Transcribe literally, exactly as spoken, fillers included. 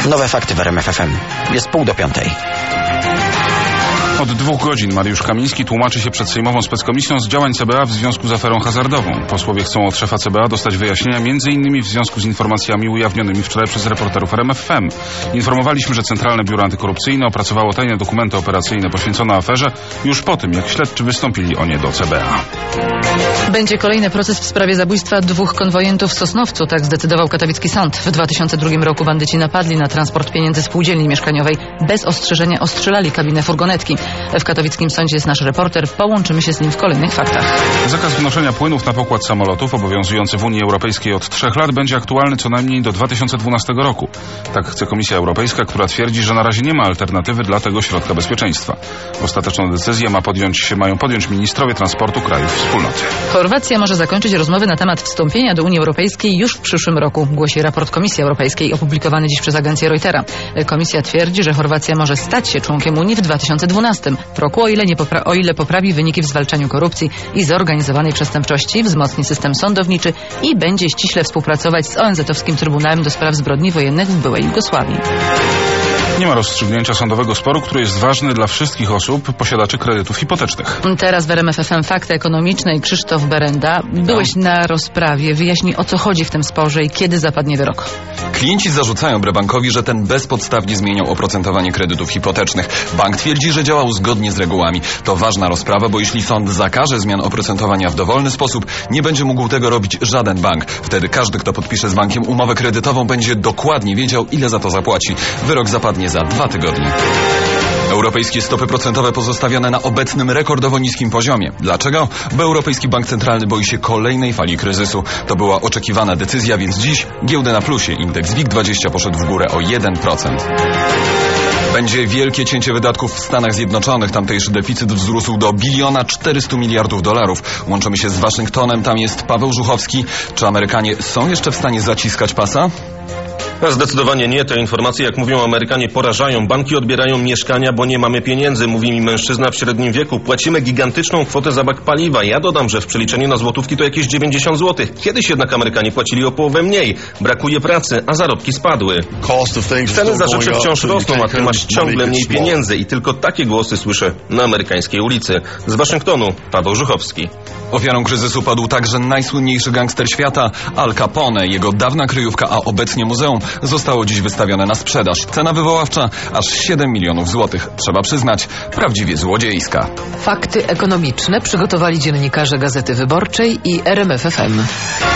Nowe fakty w R M F F M. Jest pół do piątej. Od dwóch godzin Mariusz Kamiński tłumaczy się przed Sejmową Speckomisją z działań C B A w związku z aferą hazardową. Posłowie chcą od szefa C B A dostać wyjaśnienia między innymi w związku z informacjami ujawnionymi wczoraj przez reporterów R M F F M. Informowaliśmy, że Centralne Biuro Antykorupcyjne opracowało tajne dokumenty operacyjne poświęcone aferze już po tym, jak śledczy wystąpili o nie do C B A. Będzie kolejny proces w sprawie zabójstwa dwóch konwojentów w Sosnowcu, tak zdecydował katowicki sąd. W dwa tysiące drugim roku bandyci napadli na transport pieniędzy spółdzielni mieszkaniowej. Bez ostrzeżenia ostrzelali kabinę furgonetki. W katowickim sądzie jest nasz reporter. Połączymy się z nim w kolejnych faktach. Zakaz wnoszenia płynów na pokład samolotów obowiązujący w Unii Europejskiej od trzech lat będzie aktualny co najmniej do dwa tysiące dwunastego roku. Tak chce Komisja Europejska, która twierdzi, że na razie nie ma alternatywy dla tego środka bezpieczeństwa. Ostateczną decyzję ma podjąć, mają podjąć ministrowie transportu krajów wspólnoty. Chorwacja może zakończyć rozmowy na temat wstąpienia do Unii Europejskiej już w przyszłym roku, głosi raport Komisji Europejskiej opublikowany dziś przez agencję Reutera. Komisja twierdzi, że Chorwacja może stać się członkiem Unii w dwa tysiące dwunastym roku, o ile, nie popra- o ile poprawi wyniki w zwalczaniu korupcji i zorganizowanej przestępczości, wzmocni system sądowniczy i będzie ściśle współpracować z O N Z-owskim Trybunałem do Spraw Zbrodni Wojennych w byłej Jugosławii. Nie ma rozstrzygnięcia sądowego sporu, który jest ważny dla wszystkich osób, posiadaczy kredytów hipotecznych. Teraz w R M F F M Fakty Ekonomiczne i Krzysztof Berenda. Byłeś no. na rozprawie. Wyjaśnij, o co chodzi w tym sporze i kiedy zapadnie wyrok. Klienci zarzucają Brebankowi, że ten bezpodstawnie zmieniał oprocentowanie kredytów hipotecznych. Bank twierdzi, że działał zgodnie z regułami. To ważna rozprawa, bo jeśli sąd zakaże zmian oprocentowania w dowolny sposób, nie będzie mógł tego robić żaden bank. Wtedy każdy, kto podpisze z bankiem umowę kredytową, będzie dokładnie wiedział, ile za to zapłaci. Wyrok zapadnie za dwa tygodnie. Europejskie stopy procentowe pozostawione na obecnym rekordowo niskim poziomie. Dlaczego? Bo Europejski Bank Centralny boi się kolejnej fali kryzysu. To była oczekiwana decyzja, więc dziś giełdę na plusie. Indeks WIG dwadzieścia poszedł w górę o jeden procent. Będzie wielkie cięcie wydatków w Stanach Zjednoczonych. Tamtejszy deficyt wzrósł do biliona czterystu miliardów dolarów. Łączymy się z Waszyngtonem. Tam jest Paweł Żuchowski. Czy Amerykanie są jeszcze w stanie zaciskać pasa? Zdecydowanie nie. Te informacje, jak mówią Amerykanie, porażają. Banki odbierają mieszkania, bo nie mamy pieniędzy, mówi mi mężczyzna w średnim wieku. Płacimy gigantyczną kwotę za bak paliwa. Ja dodam, że w przeliczeniu na złotówki to jakieś dziewięćdziesiąt złotych. Kiedyś jednak Amerykanie płacili o połowę mniej. Brakuje pracy, a zarobki spadły. Ceny za rzeczy wciąż rosną, a ty masz ciągle mniej pieniędzy. I tylko takie głosy słyszę na amerykańskiej ulicy. Z Waszyngtonu, Paweł Żuchowski. Ofiarą kryzysu padł także najsłynniejszy gangster świata, Al Capone. Jego dawna kryjówka, a obecnie muzeum, zostało dziś wystawione na sprzedaż. Cena wywoławcza aż siedem milionów złotych. Trzeba przyznać, prawdziwie złodziejska. Fakty ekonomiczne przygotowali dziennikarze Gazety Wyborczej i R M F F M.